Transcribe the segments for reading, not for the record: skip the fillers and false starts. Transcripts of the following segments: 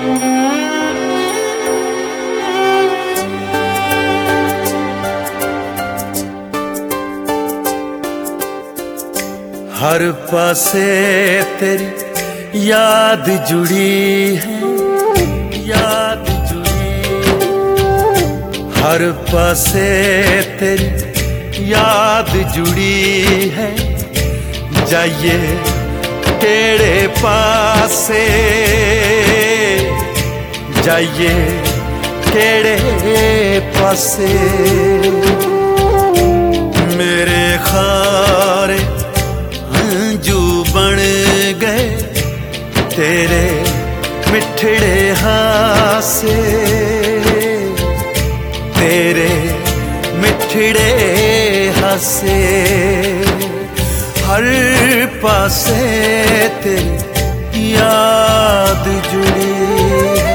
हर पासे तेरी याद जुड़ी है, याद जुड़ी। हर पासे तेरी याद जुड़ी है। जाइए केड़े पासे, जाइए केड़े पासे। मेरे खारे हंजू बन गए तेरे मिठड़े हासे, तेरे मिठड़े हासे। हर पासे तेरी याद जुड़ी है।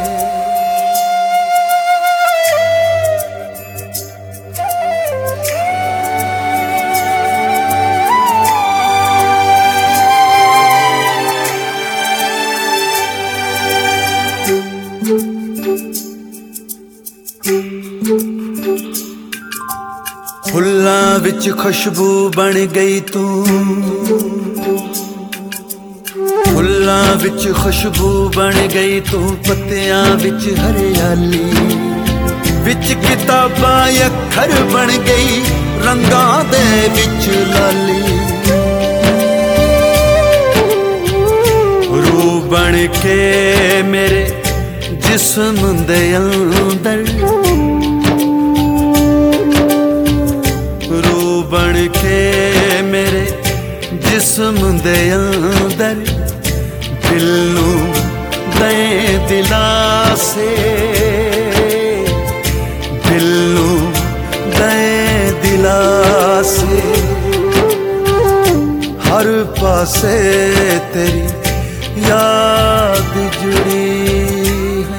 फुल्लां विच खुशबू बन गई तू, फुल्लां विच खुशबू बन गई तू। पत्तियां विच हरियाली, विच किताबां अखर बन गई रंगां दे विच लाली। रूह बन के मेरे जिस्म दे अंदर, बन के मेरे जिस्म दे अंदर। दिल नू दे दिलासे, दिल नू दे दिलासे। हर पासे तेरी याद जुड़ी है।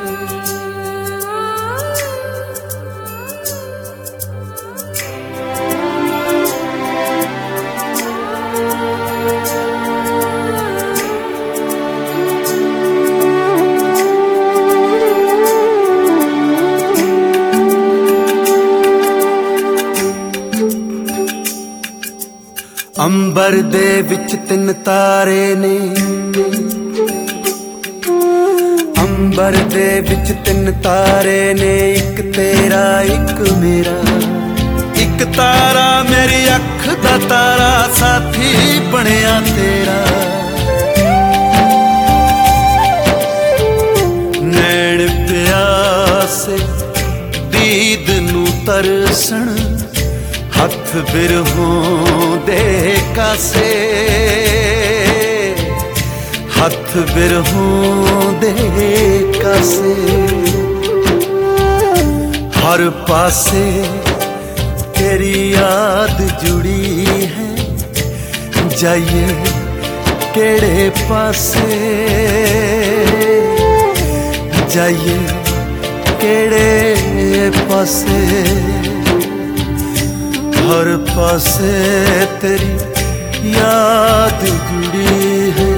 अंबर दे विच तिन तारे ने, अंबर दे विच तिन तारे ने। एक तेरा एक मेरा, एक तारा मेरी अख दा तारा साथी बनिया तेरा। नैन प्यासे दीद नू तरसण, हथ बिरहों दे कासे, हथ बिरहों दे कासे। हर पासे तेरी याद जुड़ी है। जाइए केड़े पासे, जाइए केड़े पासे। हर पासे तेरी याद जुड़ी है।